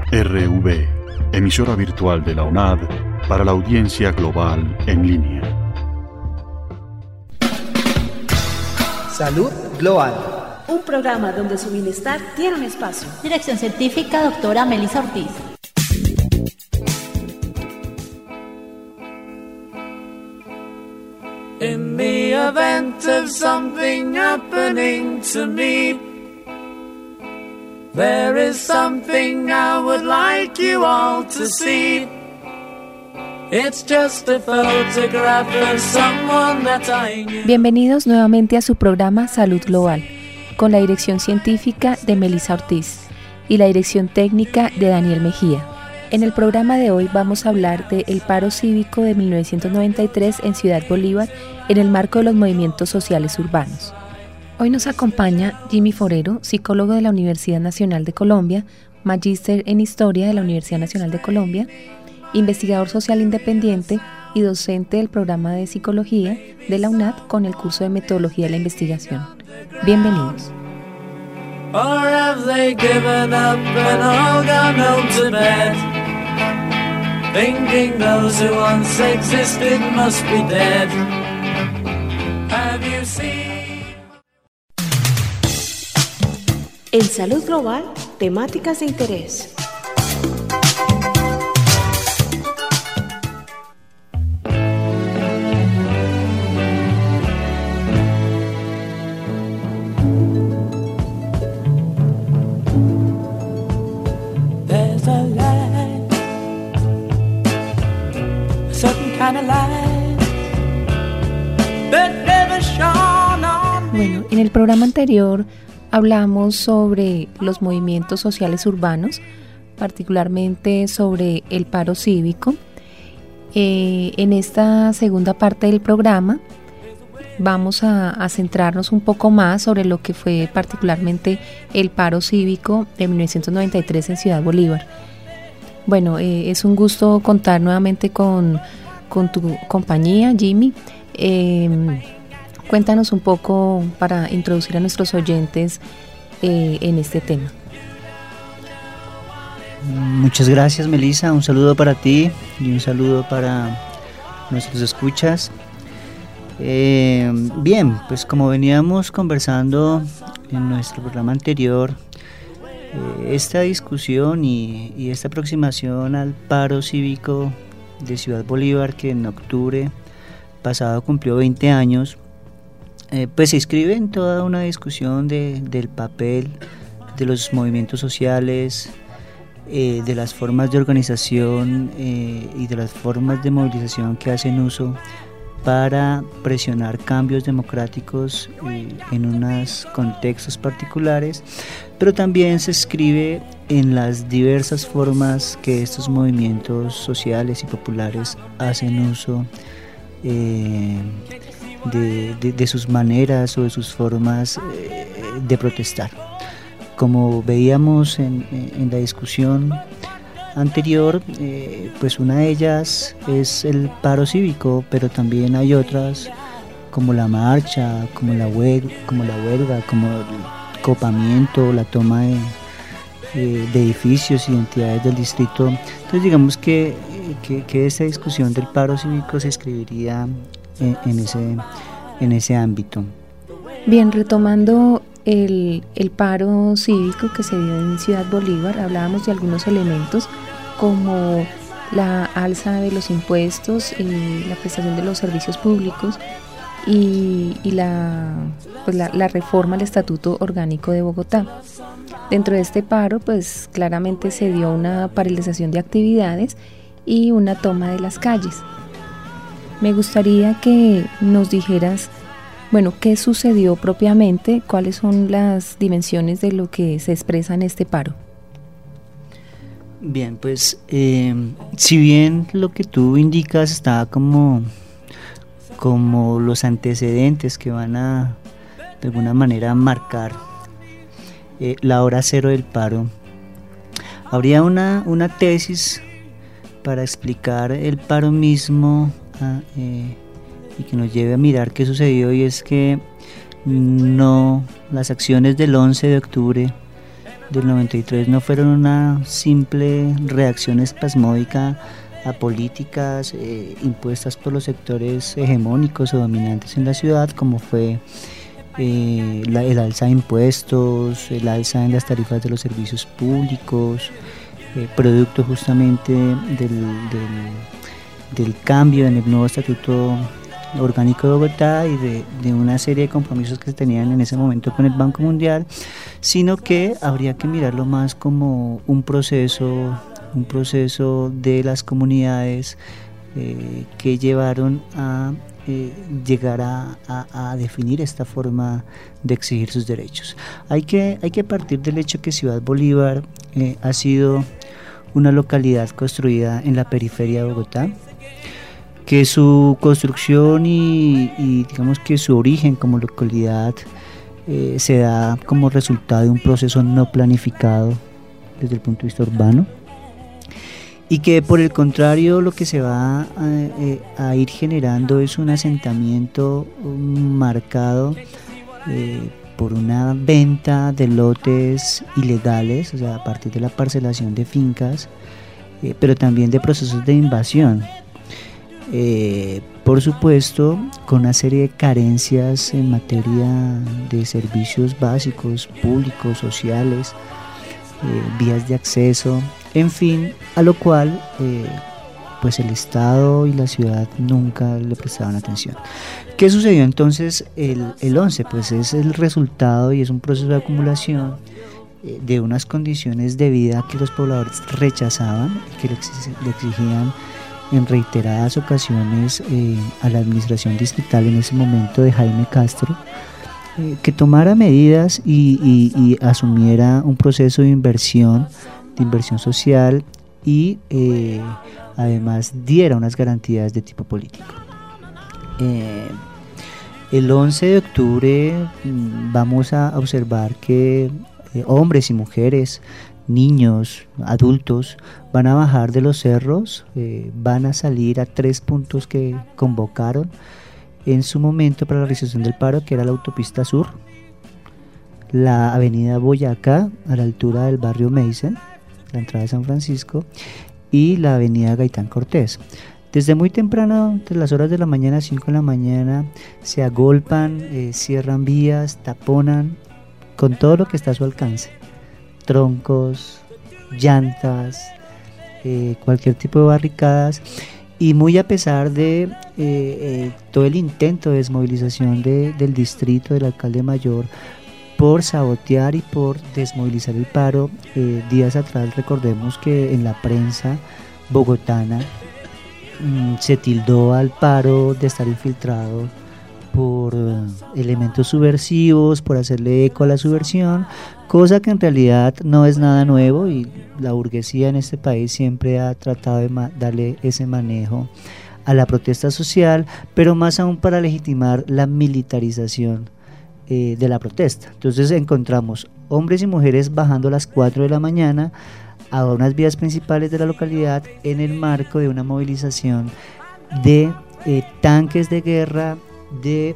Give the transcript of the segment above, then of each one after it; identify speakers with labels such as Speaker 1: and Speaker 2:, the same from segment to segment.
Speaker 1: RV, emisora virtual de la UNAD para la audiencia global en línea.
Speaker 2: Salud Global.
Speaker 3: Un programa donde su bienestar tiene un espacio.
Speaker 4: Dirección científica, doctora Melissa Ortiz.
Speaker 5: In the event of something happening to me, there is something I would like you all to see. It's just a photograph of someone that I knew.
Speaker 6: Bienvenidos nuevamente a su programa Salud Global, con la dirección científica de Melissa Ortiz y la dirección técnica de Daniel Mejía. En el programa de hoy vamos a hablar del paro cívico de 1993 en Ciudad Bolívar en el marco de los movimientos sociales urbanos. Hoy nos acompaña Jimmy Forero, psicólogo de la Universidad Nacional de Colombia, magíster en Historia de la Universidad Nacional de Colombia, investigador social independiente y docente del programa de Psicología de la UNAD con el curso de Metodología de la Investigación. Bienvenidos.
Speaker 5: Or have they given up and all gone home to bed, thinking those who once existed must be dead? Have you seen?
Speaker 3: En Salud Global, temáticas de interés.
Speaker 6: Bueno, en el programa anterior hablamos sobre los movimientos sociales urbanos, particularmente sobre el paro cívico. En esta segunda parte del programa vamos a centrarnos un poco más sobre lo que fue particularmente el paro cívico de 1993 en Ciudad Bolívar. Bueno, es un gusto contar nuevamente con tu compañía, Jimmy. Cuéntanos un poco para introducir a nuestros oyentes en este tema.
Speaker 7: Muchas gracias, Melissa. Un saludo para ti y un saludo para nuestros escuchas. Bien, pues como veníamos conversando en nuestro programa anterior, esta discusión y esta aproximación al paro cívico de Ciudad Bolívar, que en octubre pasado cumplió 20 años, pues se inscribe en toda una discusión del papel de los movimientos sociales, de las formas de organización y de las formas de movilización que hacen uso para presionar cambios democráticos en unos contextos particulares, pero también se inscribe en las diversas formas que estos movimientos sociales y populares hacen uso de sus maneras o de sus formas de protestar. Como veíamos en la discusión anterior, pues una de ellas es el paro cívico, pero también hay otras como la marcha, como la huelga, como el copamiento, la toma de edificios y entidades del distrito. Entonces digamos que esta discusión del paro cívico se escribiría en ese ámbito.
Speaker 6: Bien, retomando el paro cívico que se dio en Ciudad Bolívar, hablábamos de algunos elementos como la alza de los impuestos, la prestación de los servicios públicos y la reforma al Estatuto Orgánico de Bogotá. Dentro de este paro, pues claramente se dio una paralización de actividades y una toma de las calles. Me gustaría que nos dijeras, bueno, ¿qué sucedió propiamente? ¿Cuáles son las dimensiones de lo que se expresa en este paro?
Speaker 7: Bien, pues si bien lo que tú indicas está como los antecedentes que van a de alguna manera marcar la hora cero del paro, habría una tesis para explicar el paro mismo y que nos lleve a mirar qué sucedió, y es que las acciones del 11 de octubre del 93 no fueron una simple reacción espasmódica a políticas impuestas por los sectores hegemónicos o dominantes en la ciudad, como fue el alza de impuestos, el alza en las tarifas de los servicios públicos, producto justamente del cambio en el nuevo estatuto orgánico de Bogotá y de una serie de compromisos que se tenían en ese momento con el Banco Mundial, sino que habría que mirarlo más como un proceso de las comunidades que llevaron a llegar a definir esta forma de exigir sus derechos. Hay que partir del hecho que Ciudad Bolívar ha sido una localidad construida en la periferia de Bogotá, que su construcción y digamos que su origen como localidad se da como resultado de un proceso no planificado desde el punto de vista urbano, y que por el contrario lo que se va a ir generando es un asentamiento marcado por una venta de lotes ilegales, o sea, a partir de la parcelación de fincas, pero también de procesos de invasión. Por supuesto, con una serie de carencias en materia de servicios básicos, públicos, sociales, vías de acceso, en fin, a lo cual pues el Estado y la ciudad nunca le prestaban atención. ¿Qué sucedió entonces el 11? Pues es el resultado y es un proceso de acumulación de unas condiciones de vida que los pobladores rechazaban, que le exigían en reiteradas ocasiones a la administración distrital en ese momento de Jaime Castro, que tomara medidas y asumiera un proceso de inversión social y además diera unas garantías de tipo político. El 11 de octubre vamos a observar que hombres y mujeres, niños, adultos, van a bajar de los cerros, van a salir a 3 puntos que convocaron en su momento para la realización del paro, que era la autopista sur, la avenida Boyacá a la altura del barrio Meissen, la entrada de San Francisco, y la avenida Gaitán Cortés. Desde muy temprano, entre las horas de la mañana, 5 de la mañana, se agolpan, cierran vías, taponan con todo lo que está a su alcance: troncos, llantas, cualquier tipo de barricadas, y muy a pesar de todo el intento de desmovilización del distrito, del alcalde mayor, por sabotear y por desmovilizar el paro. Días atrás recordemos que en la prensa bogotana se tildó al paro de estar infiltrado por elementos subversivos, por hacerle eco a la subversión, cosa que en realidad no es nada nuevo, y la burguesía en este país siempre ha tratado de darle ese manejo a la protesta social, pero más aún para legitimar la militarización de la protesta. Entonces encontramos hombres y mujeres bajando a las 4 de la mañana a unas vías principales de la localidad en el marco de una movilización de tanques de guerra, de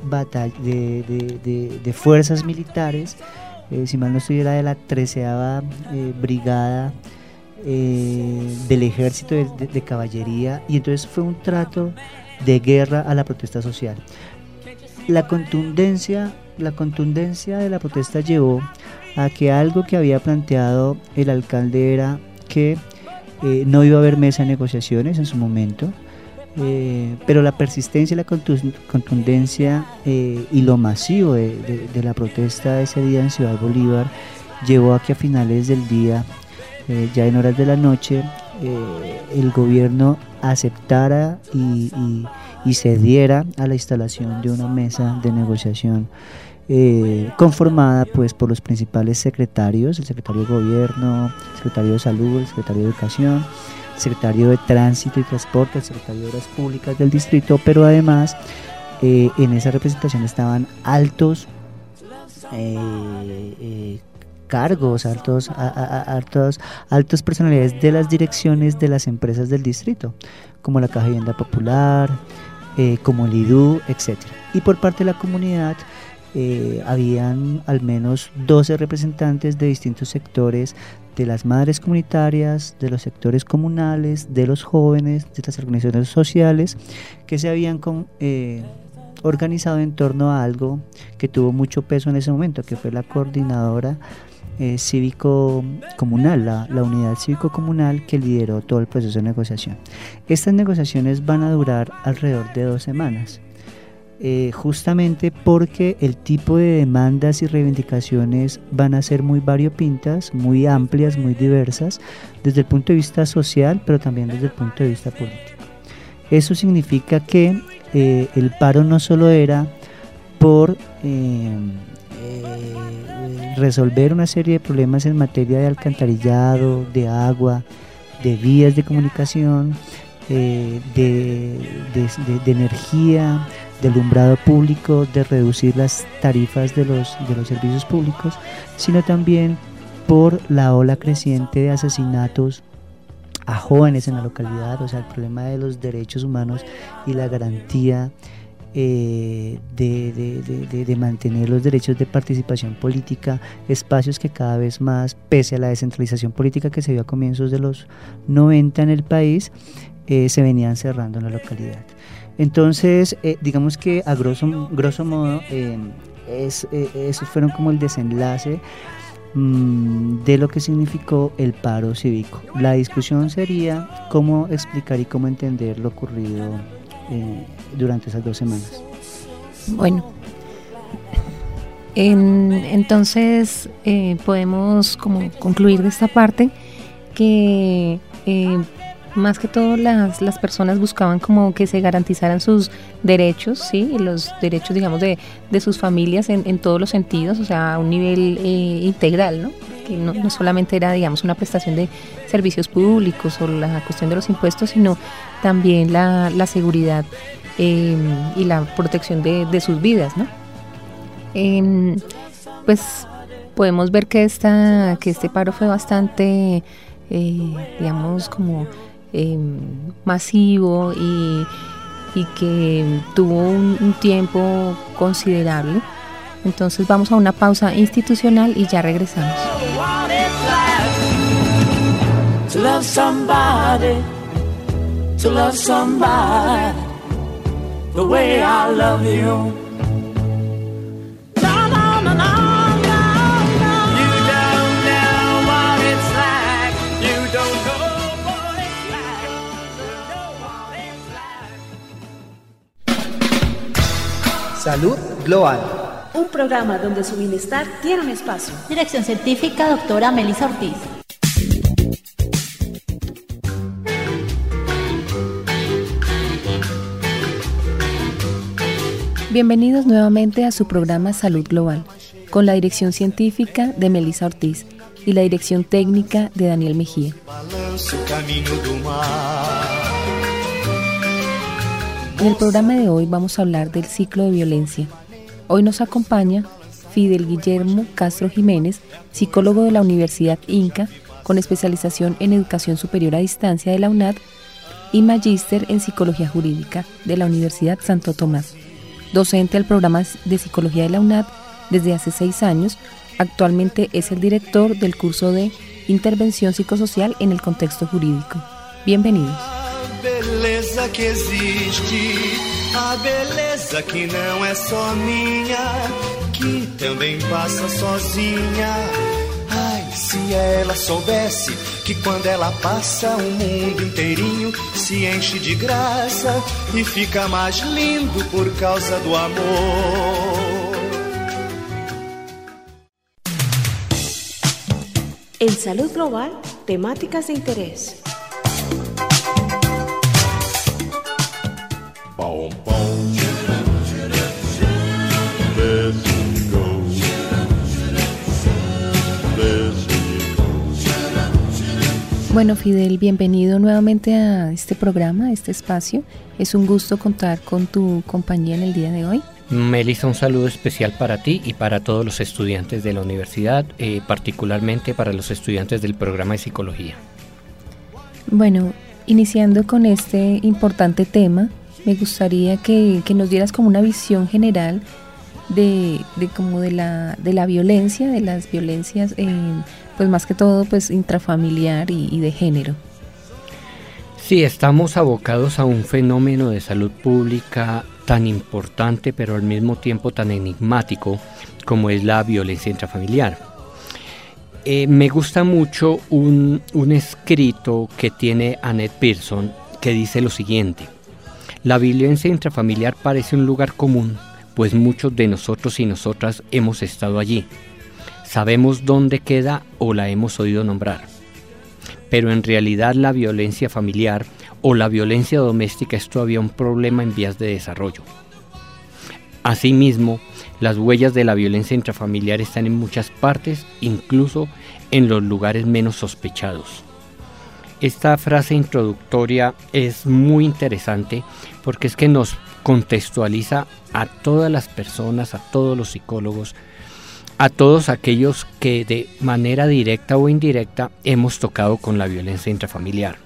Speaker 7: fuerzas militares, si mal no estoy, era de la 13ª brigada del ejército de caballería, y entonces fue un trato de guerra a la protesta social. La contundencia de la protesta llevó a que algo que había planteado el alcalde era que no iba a haber mesa de negociaciones en su momento, pero la persistencia y la contundencia y lo masivo de la protesta ese día en Ciudad Bolívar llevó a que a finales del día, ya en horas de la noche, el gobierno aceptara y cediera a la instalación de una mesa de negociación conformada pues por los principales secretarios: el secretario de Gobierno, el secretario de Salud, el secretario de Educación, el secretario de Tránsito y Transporte, el secretario de Obras Públicas del distrito, pero además en esa representación estaban altos cargos, altas personalidades de las direcciones de las empresas del distrito, como la Caja de Vivienda Popular, como el IDU, etc. Y por parte de la comunidad habían al menos 12 representantes de distintos sectores, de las madres comunitarias, de los sectores comunales, de los jóvenes, de las organizaciones sociales, que se habían organizado en torno a algo que tuvo mucho peso en ese momento, que fue la coordinadora cívico-comunal, la unidad cívico-comunal que lideró todo el proceso de negociación. Estas negociaciones van a durar alrededor de 2 semanas. Justamente porque el tipo de demandas y reivindicaciones van a ser muy variopintas, muy amplias, muy diversas, desde el punto de vista social, pero también desde el punto de vista político. Eso significa que el paro no solo era por resolver una serie de problemas en materia de alcantarillado, de agua, de vías de comunicación, de energía, de alumbrado público, de reducir las tarifas de los servicios públicos, sino también por la ola creciente de asesinatos a jóvenes en la localidad, o sea, el problema de los derechos humanos y la garantía de mantener los derechos de participación política, espacios que cada vez más, pese a la descentralización política que se dio a comienzos de los 90 en el país, se venían cerrando en la localidad. Entonces, digamos que a grosso modo, esos fueron como el desenlace de lo que significó el paro cívico. La discusión sería cómo explicar y cómo entender lo ocurrido durante esas 2 semanas.
Speaker 6: Bueno, entonces podemos como concluir de esta parte que más que todo las personas buscaban como que se garantizaran sus derechos, ¿sí? Y los derechos, digamos, de sus familias en todos los sentidos, o sea, a un nivel integral, ¿no? Que no solamente era, digamos, una prestación de servicios públicos o la cuestión de los impuestos, sino también la seguridad y la protección de sus vidas, ¿no? Pues podemos ver que este paro fue bastante, digamos, como masivo y que tuvo un tiempo considerable. Entonces vamos a una pausa institucional y ya regresamos.
Speaker 5: To love somebody the way I love you. No, no, no, no, no, no. You don't know what it's like. You don't know what it's like. You know what it's like.
Speaker 2: Salud Global.
Speaker 3: Un programa donde su bienestar tiene un espacio.
Speaker 4: Dirección científica, doctora Melissa Ortiz.
Speaker 6: Bienvenidos nuevamente a su programa Salud Global, con la dirección científica de Melissa Ortiz y la dirección técnica de Daniel Mejía. En el programa de hoy vamos a hablar del ciclo de violencia. Hoy nos acompaña Fidel Guillermo Castro Jiménez, psicólogo de la Universidad Inca, con especialización en Educación Superior a Distancia de la UNAD y magíster en Psicología Jurídica de la Universidad Santo Tomás. Docente del programa de Psicología de la UNAD desde hace 6 años, actualmente es el director del curso de Intervención Psicosocial en el Contexto Jurídico. Bienvenidos.
Speaker 8: Beleza que existe, a beleza que não é só minha, que também passa sozinha. Ai, se ela soubesse que quando ela passa o mundo inteirinho se enche de graça e fica mais lindo por causa do amor.
Speaker 3: En Salud Global, temáticas de interés.
Speaker 6: Bueno, Fidel, bienvenido nuevamente a este programa, a este espacio. Es un gusto contar con tu compañía en el día de hoy.
Speaker 9: Melissa, un saludo especial para ti y para todos los estudiantes de la universidad, particularmente para los estudiantes del programa de psicología.
Speaker 6: Bueno, iniciando con este importante tema, me gustaría que nos dieras como una visión general de la violencia, de las violencias, pues más que todo pues intrafamiliar y de género.
Speaker 9: Sí, estamos abocados a un fenómeno de salud pública tan importante, pero al mismo tiempo tan enigmático como es la violencia intrafamiliar. Me gusta mucho un escrito que tiene Annette Pearson que dice lo siguiente: la violencia intrafamiliar parece un lugar común, pues muchos de nosotros y nosotras hemos estado allí. Sabemos dónde queda o la hemos oído nombrar. Pero en realidad la violencia familiar o la violencia doméstica es todavía un problema en vías de desarrollo. Asimismo, las huellas de la violencia intrafamiliar están en muchas partes, incluso en los lugares menos sospechados. Esta frase introductoria es muy interesante porque es que nos contextualiza a todas las personas, a todos los psicólogos, a todos aquellos que de manera directa o indirecta hemos tocado con la violencia intrafamiliar.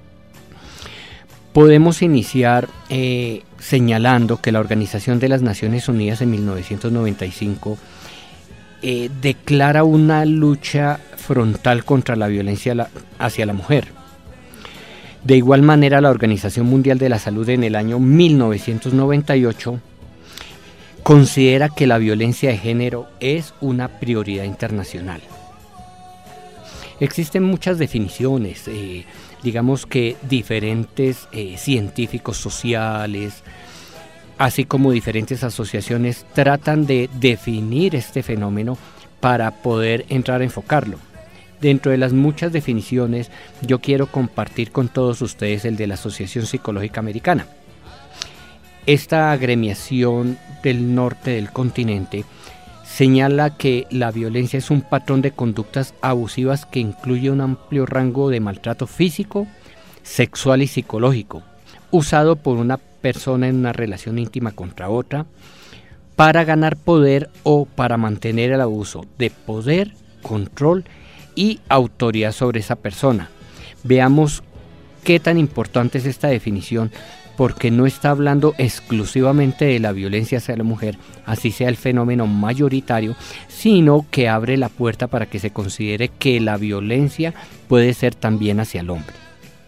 Speaker 9: Podemos iniciar señalando que la Organización de las Naciones Unidas en 1995 declara una lucha frontal contra la violencia hacia la mujer. De igual manera, la Organización Mundial de la Salud en el año 1998 considera que la violencia de género es una prioridad internacional. Existen muchas definiciones, digamos que diferentes científicos sociales, así como diferentes asociaciones tratan de definir este fenómeno para poder entrar a enfocarlo. Dentro de las muchas definiciones, yo quiero compartir con todos ustedes el de la Asociación Psicológica Americana. Esta agremiación del norte del continente señala que la violencia es un patrón de conductas abusivas que incluye un amplio rango de maltrato físico, sexual y psicológico, usado por una persona en una relación íntima contra otra, para ganar poder o para mantener el abuso de poder, control y autoridad sobre esa persona. Veamos qué tan importante es esta definición, porque no está hablando exclusivamente de la violencia hacia la mujer, así sea el fenómeno mayoritario, sino que abre la puerta para que se considere que la violencia puede ser también hacia el hombre.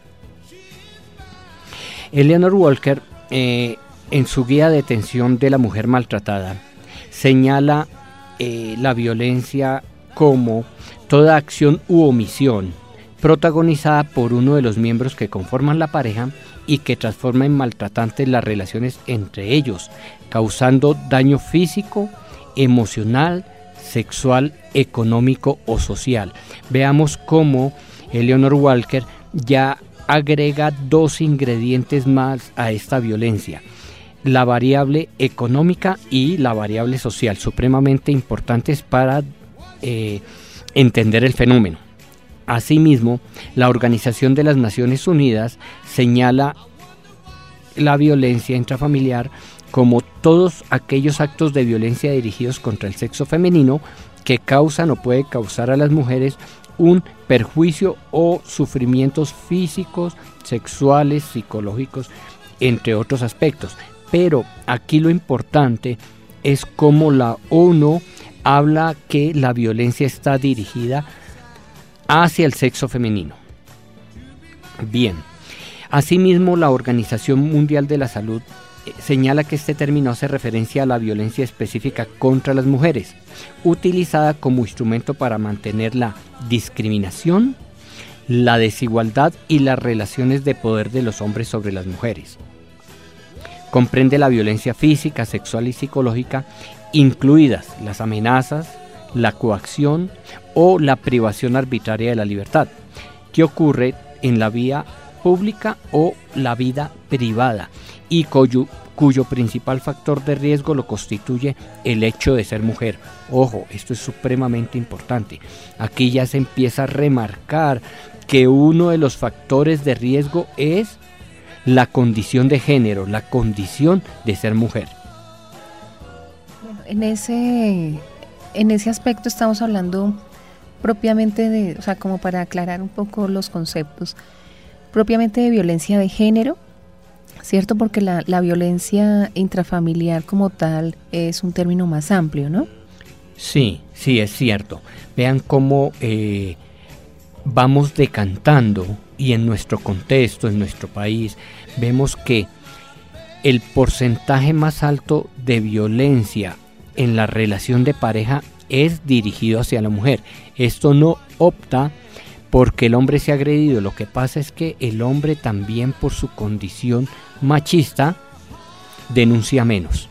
Speaker 9: Eleanor Walker, en su guía de detención de la mujer maltratada, señala la violencia como toda acción u omisión protagonizada por uno de los miembros que conforman la pareja y que transforma en maltratantes las relaciones entre ellos, causando daño físico, emocional, sexual, económico o social. Veamos cómo Eleanor Walker ya agrega dos ingredientes más a esta violencia: la variable económica y la variable social, supremamente importantes para entender el fenómeno. Asimismo, la Organización de las Naciones Unidas señala la violencia intrafamiliar como todos aquellos actos de violencia dirigidos contra el sexo femenino que causan o puede causar a las mujeres un perjuicio o sufrimientos físicos, sexuales, psicológicos, entre otros aspectos. Pero aquí lo importante es cómo la ONU habla que la violencia está dirigida hacia el sexo femenino. Bien, asimismo la Organización Mundial de la Salud señala que este término hace referencia a la violencia específica contra las mujeres, utilizada como instrumento para mantener la discriminación, la desigualdad y las relaciones de poder de los hombres sobre las mujeres. Comprende la violencia física, sexual y psicológica, incluidas las amenazas, la coacción o la privación arbitraria de la libertad, que ocurre en la vía pública o la vida privada y cuyo principal factor de riesgo lo constituye el hecho de ser mujer. Ojo, esto es supremamente importante. Aquí ya se empieza a remarcar que uno de los factores de riesgo es la condición de género, la condición de ser mujer.
Speaker 6: Bueno, en ese aspecto estamos hablando propiamente de, o sea, como para aclarar un poco los conceptos, propiamente de violencia de género, ¿cierto? Porque la violencia intrafamiliar como tal es un término más amplio, ¿no?
Speaker 9: Sí, es cierto. Vean cómo vamos decantando, y en nuestro contexto, en nuestro país, vemos que el porcentaje más alto de violencia en la relación de pareja es dirigido hacia la mujer. Esto no opta porque el hombre sea agredido, lo que pasa es que el hombre también, por su condición machista, denuncia menos.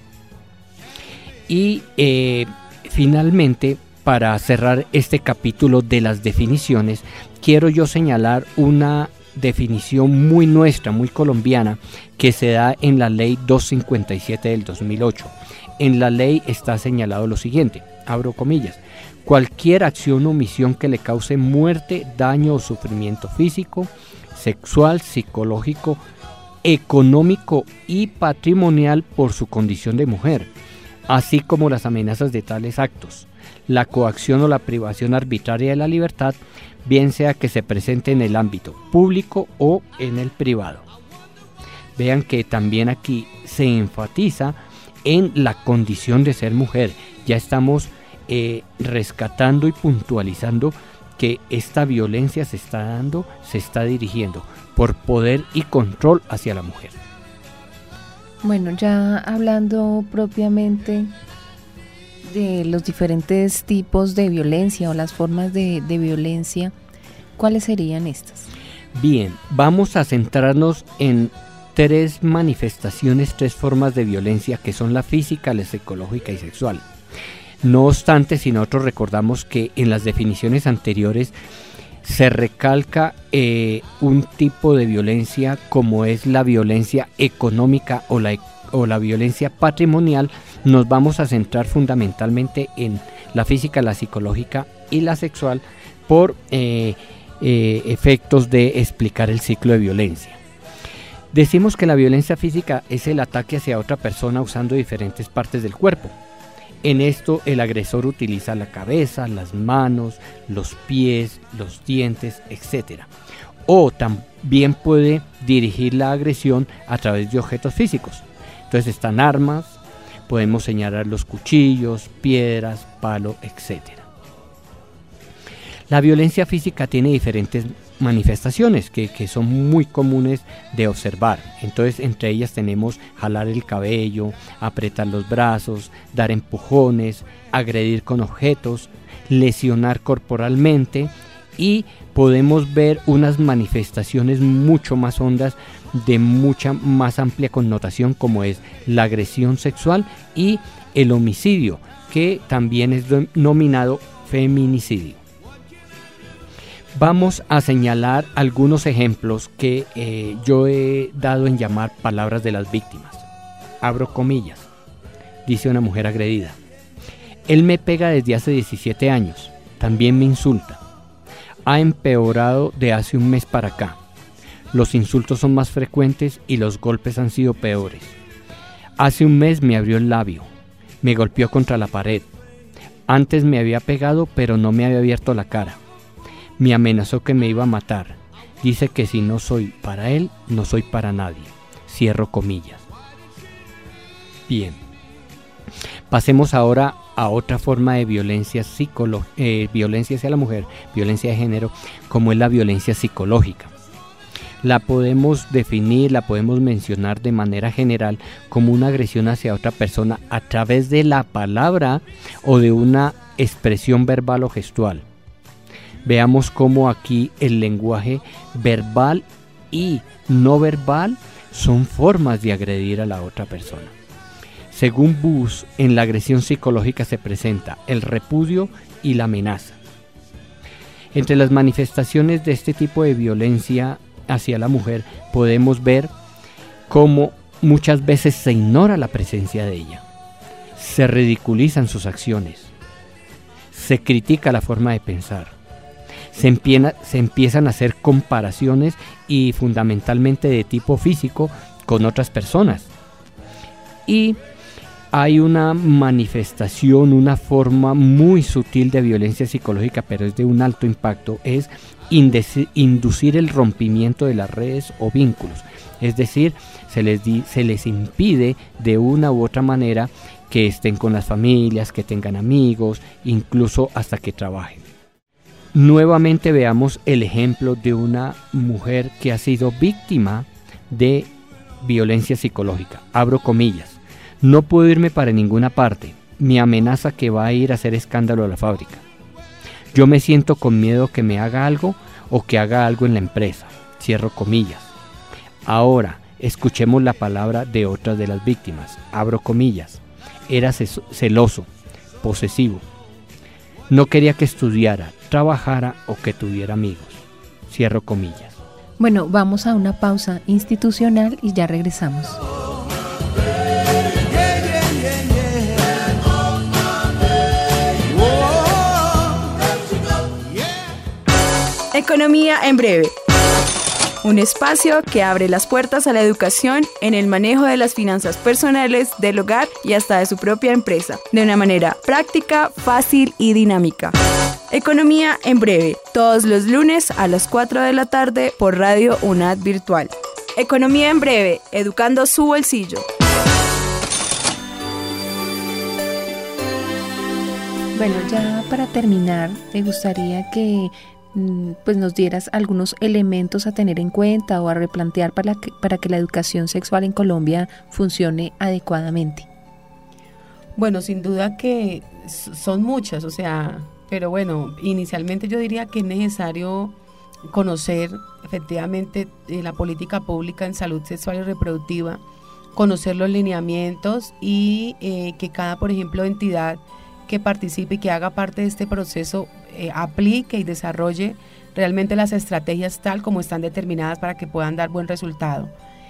Speaker 9: Y finalmente, para cerrar este capítulo de las definiciones, quiero yo señalar una definición muy nuestra, muy colombiana, que se da en la ley 257 del 2008. En la ley está señalado lo siguiente, abro comillas: cualquier acción o omisión que le cause muerte, daño o sufrimiento físico, sexual, psicológico, económico y patrimonial por su condición de mujer, así como las amenazas de tales actos, la coacción o la privación arbitraria de la libertad, bien sea que se presente en el ámbito público o en el privado. Vean que también aquí se enfatiza en la condición de ser mujer. Ya estamos rescatando y puntualizando que esta violencia se está dirigiendo por poder y control hacia la mujer.
Speaker 6: Bueno, ya hablando propiamente de los diferentes tipos de violencia o las formas de violencia, ¿cuáles serían estas?
Speaker 9: Bien, vamos a centrarnos en tres manifestaciones, tres formas de violencia, que son la física, la psicológica y sexual. No obstante, si nosotros recordamos que en las definiciones anteriores se recalca un tipo de violencia como es la violencia económica o la violencia patrimonial, nos vamos a centrar fundamentalmente en la física, la psicológica y la sexual por efectos de explicar el ciclo de violencia. Decimos que la violencia física es el ataque hacia otra persona usando diferentes partes del cuerpo. En esto el agresor utiliza la cabeza, las manos, los pies, los dientes, etc. O también puede dirigir la agresión a través de objetos físicos. Entonces están armas, podemos señalar los cuchillos, piedras, palo, etc. La violencia física tiene diferentes manifestaciones que son muy comunes de observar. Entonces, entre ellas tenemos jalar el cabello, apretar los brazos, dar empujones, agredir con objetos, lesionar corporalmente, y podemos ver unas manifestaciones mucho más hondas de mucha más amplia connotación, como es la agresión sexual y el homicidio, que también es denominado feminicidio. Vamos a señalar algunos ejemplos que yo he dado en llamar palabras de las víctimas. Abro comillas. Dice una mujer agredida: él me pega desde hace 17 años, también me insulta. Ha empeorado de hace un mes para acá. Los insultos son más frecuentes y los golpes han sido peores. Hace un mes me abrió el labio, me golpeó contra la pared. Antes me había pegado, pero no me había abierto la cara. Me amenazó que me iba a matar. Dice que si no soy para él, no soy para nadie. Cierro comillas. Bien. Pasemos ahora a otra forma de violencia violencia hacia la mujer, violencia de género, como es la violencia psicológica. La podemos definir, la podemos mencionar de manera general como una agresión hacia otra persona a través de la palabra o de una expresión verbal o gestual. Veamos cómo aquí el lenguaje verbal y no verbal son formas de agredir a la otra persona. Según Bush, en la agresión psicológica se presenta el repudio y la amenaza. Entre las manifestaciones de este tipo de violencia hacia la mujer podemos ver cómo muchas veces se ignora la presencia de ella, se ridiculizan sus acciones, se critica la forma de pensar. Se empiezan a hacer comparaciones y fundamentalmente de tipo físico con otras personas. Y hay una manifestación, una forma muy sutil de violencia psicológica, pero es de un alto impacto, es inducir el rompimiento de las redes o vínculos. Es decir, se les impide de una u otra manera que estén con las familias, que tengan amigos, incluso hasta que trabajen. Nuevamente veamos el ejemplo de una mujer que ha sido víctima de violencia psicológica. Abro comillas. No puedo irme para ninguna parte. Me amenaza que va a ir a hacer escándalo a la fábrica. Yo me siento con miedo que me haga algo o que haga algo en la empresa. Cierro comillas. Ahora, escuchemos la palabra de otras de las víctimas. Abro comillas. Era celoso, posesivo. No quería que estudiara, trabajara o que tuviera amigos. Cierro comillas.
Speaker 6: Bueno, vamos a una pausa institucional y ya regresamos.
Speaker 3: Economía en breve. Un espacio que abre las puertas a la educación en el manejo de las finanzas personales, del hogar y hasta de su propia empresa, de una manera práctica, fácil y dinámica. Economía en breve, todos los lunes a las 4 de la tarde por Radio UNAD Virtual. Economía en breve, educando su bolsillo.
Speaker 6: Bueno, ya para terminar, me gustaría que pues nos dieras algunos elementos a tener en cuenta o a replantear para que la educación sexual en Colombia funcione adecuadamente.
Speaker 2: Bueno, sin duda que son muchas, pero bueno, inicialmente yo diría que es necesario conocer efectivamente la política pública en salud sexual y reproductiva, conocer los lineamientos y que cada, por ejemplo, entidad que participe y que haga parte de este proceso aplique y desarrolle realmente las estrategias tal como están determinadas para que puedan dar buen resultado.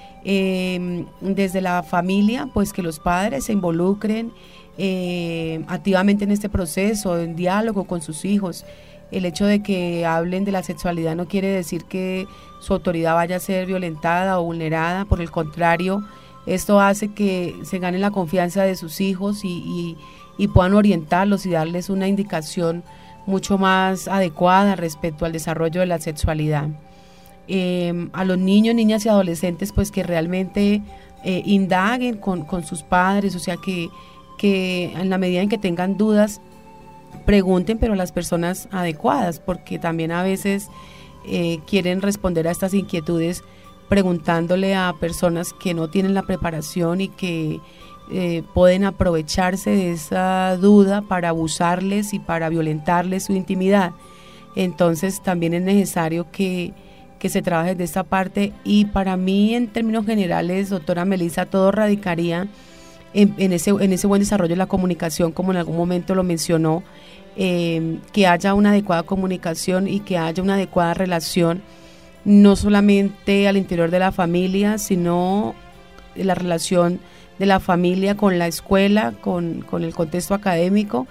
Speaker 2: Desde la familia, pues que los padres se involucren activamente en este proceso, en diálogo con sus hijos. El hecho de que hablen de la sexualidad no quiere decir que su autoridad vaya a ser violentada o vulnerada, por el contrario, esto hace que se gane la confianza de sus hijos y puedan orientarlos y darles una indicación mucho más adecuada respecto al desarrollo de la sexualidad. A los niños, niñas y adolescentes, pues que realmente indaguen con sus padres, que en la medida en que tengan dudas, pregunten, pero a las personas adecuadas, porque también a veces quieren responder a estas inquietudes preguntándole a personas que no tienen la preparación y que pueden aprovecharse de esa duda para abusarles y para violentarles su intimidad. Entonces también es necesario que se trabaje de esta parte, y para mí, en términos generales, doctora Melissa, todo radicaría en ese buen desarrollo de la comunicación, como en algún momento lo mencionó, que haya una adecuada comunicación y que haya una adecuada relación, no solamente al interior de la familia, sino la relación de la familia con la escuela, con el contexto académico,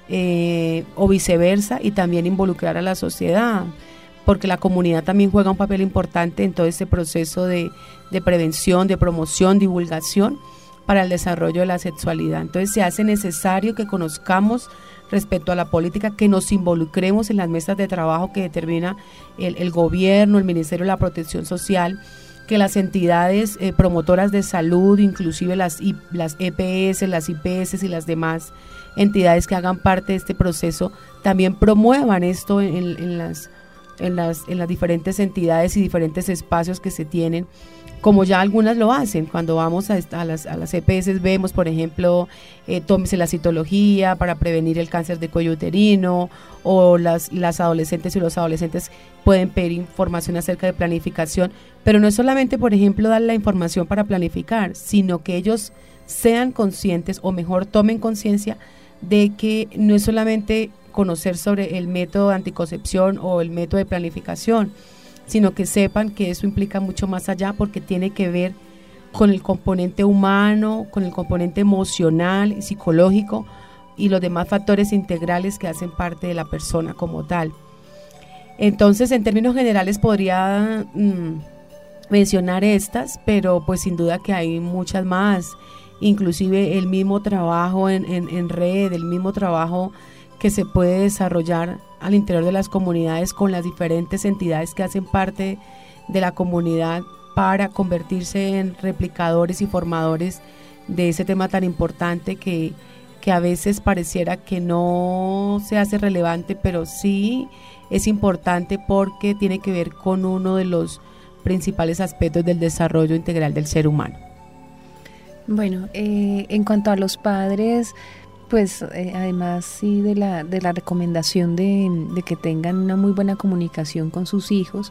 Speaker 2: o viceversa, y también involucrar a la sociedad, porque la comunidad también juega un papel importante en todo este proceso de prevención, de promoción, divulgación para el desarrollo de la sexualidad. Entonces se hace necesario que conozcamos respecto a la política, que nos involucremos en las mesas de trabajo que determina el gobierno, el Ministerio de la Protección Social, que las entidades promotoras de salud, inclusive las EPS, las IPS y las demás entidades que hagan parte de este proceso, también promuevan esto en las diferentes entidades y diferentes espacios que se tienen, como ya algunas lo hacen. Cuando vamos a las EPS vemos, por ejemplo, tómese la citología para prevenir el cáncer de cuello uterino, o las adolescentes y los adolescentes pueden pedir información acerca de planificación, pero no es solamente, por ejemplo, dar la información para planificar, sino que ellos sean conscientes, o mejor tomen conciencia de que no es solamente conocer sobre el método de anticoncepción o el método de planificación, sino que sepan que eso implica mucho más allá, porque tiene que ver con el componente humano, con el componente emocional y psicológico y los demás factores integrales que hacen parte de la persona como tal. Entonces, en términos generales podría mencionar estas, pero pues sin duda que hay muchas más, inclusive el mismo trabajo en red, el mismo trabajo que se puede desarrollar al interior de las comunidades con las diferentes entidades que hacen parte de la comunidad para convertirse en replicadores y formadores de ese tema tan importante que a veces pareciera que no se hace relevante, pero sí es importante porque tiene que ver con uno de los principales aspectos del desarrollo integral del ser humano.
Speaker 6: Bueno, en cuanto a los padres, pues además sí de la recomendación de que tengan una muy buena comunicación con sus hijos,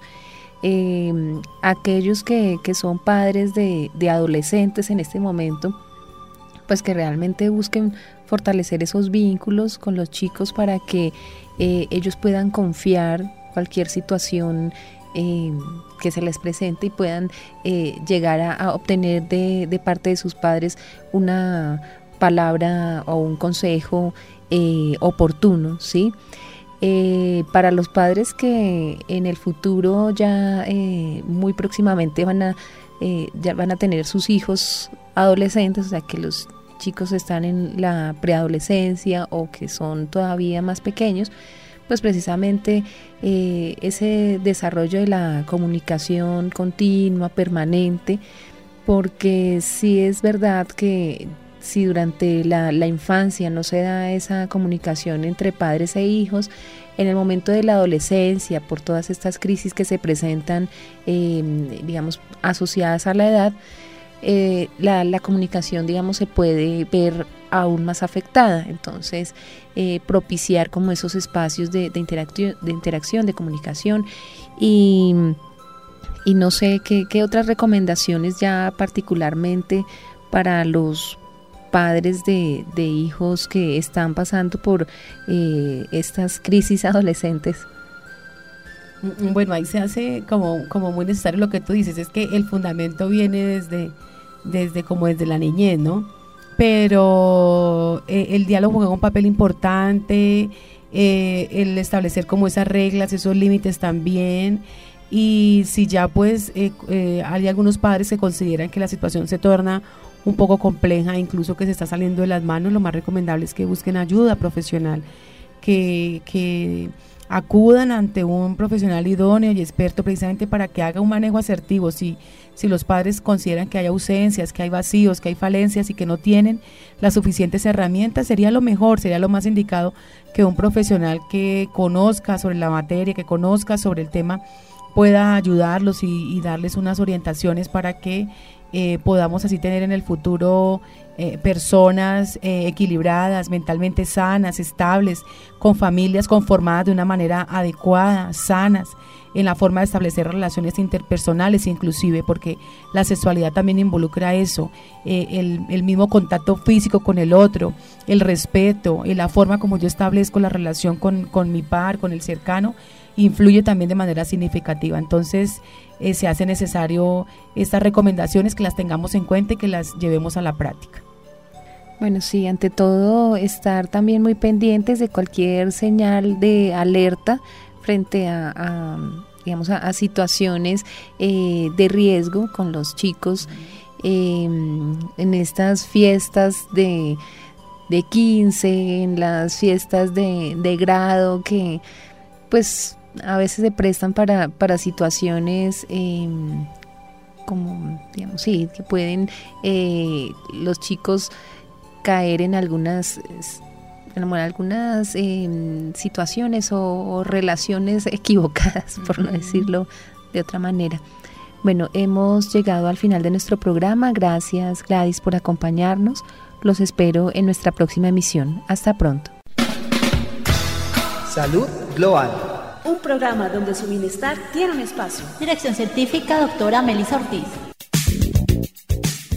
Speaker 6: aquellos que son padres de adolescentes en este momento, pues que realmente busquen fortalecer esos vínculos con los chicos para que ellos puedan confiar cualquier situación que se les presente y puedan llegar a obtener de parte de sus padres una palabra o un consejo oportuno, ¿sí? Para los padres que en el futuro ya muy próximamente ya van a tener sus hijos adolescentes, o sea que los chicos están en la preadolescencia o que son todavía más pequeños, pues precisamente ese desarrollo de la comunicación continua, permanente, porque sí es verdad que si durante la infancia no se da esa comunicación entre padres e hijos, en el momento de la adolescencia, por todas estas crisis que se presentan, digamos, asociadas a la edad, la comunicación, digamos, se puede ver aún más afectada. Entonces, propiciar como esos espacios de interacción, de comunicación y no sé qué otras recomendaciones ya particularmente para los padres de hijos que están pasando por estas crisis adolescentes.
Speaker 2: Bueno, ahí se hace como muy necesario lo que tú dices, es que el fundamento viene desde la niñez, ¿no? Pero el diálogo juega un papel importante, el establecer como esas reglas, esos límites también, y si ya pues hay algunos padres que consideran que la situación se torna un poco compleja, incluso que se está saliendo de las manos, lo más recomendable es que busquen ayuda profesional, que acudan ante un profesional idóneo y experto precisamente para que haga un manejo asertivo. Si los padres consideran que hay ausencias, que hay vacíos, que hay falencias y que no tienen las suficientes herramientas, sería lo mejor, sería lo más indicado que un profesional que conozca sobre la materia, que conozca sobre el tema, pueda ayudarlos y darles unas orientaciones para que podamos así tener en el futuro personas equilibradas, mentalmente sanas, estables, con familias conformadas de una manera adecuada, sanas, en la forma de establecer relaciones interpersonales inclusive, porque la sexualidad también involucra eso, el mismo contacto físico con el otro, el respeto, la forma como yo establezco la relación con mi par, con el cercano, influye también de manera significativa. Entonces se hace necesario estas recomendaciones, que las tengamos en cuenta y que las llevemos a la práctica.
Speaker 6: Bueno, sí, ante todo estar también muy pendientes de cualquier señal de alerta frente a situaciones de riesgo con los chicos en estas fiestas de 15, en las fiestas de grado, que pues a veces se prestan para situaciones como, digamos, sí, que pueden los chicos caer en algunas situaciones o relaciones equivocadas, por no decirlo de otra manera. Bueno, hemos llegado al final de nuestro programa. Gracias, Gladys, por acompañarnos. Los espero en nuestra próxima emisión. Hasta pronto.
Speaker 10: Salud Global.
Speaker 11: Un programa donde su bienestar tiene un espacio.
Speaker 4: Dirección científica, doctora Melissa Ortiz.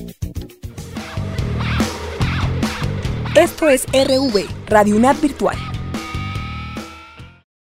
Speaker 11: Esto es RV, Radio UNAD Virtual.